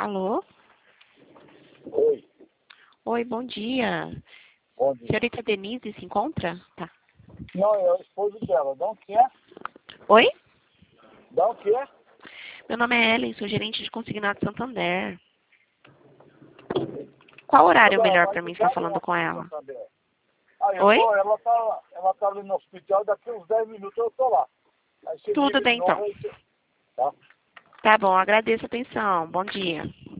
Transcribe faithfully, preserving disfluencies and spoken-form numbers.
Alô? Oi, Oi, bom dia. bom dia. Senhorita Denise se encontra? Tá. Não, é o esposo dela. Dá o que é? Oi? Dá o que é? Meu nome é Ellen, sou gerente de consignado Santander. Qual horário é o melhor para mim estar falando com ela? Ah, eu Oi? tô, ela tá, ela tá ali no hospital, daqui uns dez minutos eu tô lá. Aí você Tudo liga de bem, então. novo, aí você- tá? Tá bom, agradeço a atenção. Bom dia.